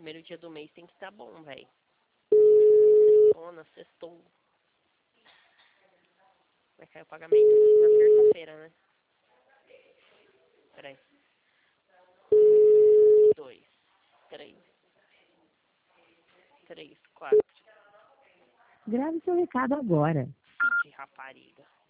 primeiro dia do mês tem que estar bom, velho. Sextona, sextou. Vai cair o pagamento na terça-feira, né? Peraí. 2, 3, 4. Grave seu recado agora. Filho de rapariga.